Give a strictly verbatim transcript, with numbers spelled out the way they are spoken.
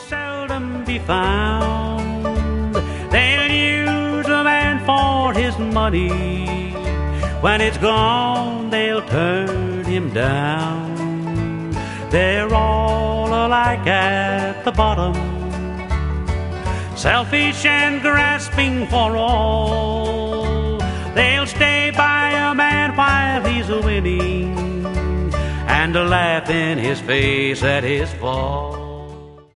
seldom be found. They'll use a man for his money. When it's gone, they'll turn him down. They're all alike at the bottom, selfish and grasping for all. They'll stay by a man while he's winning and laugh in his face at his fall.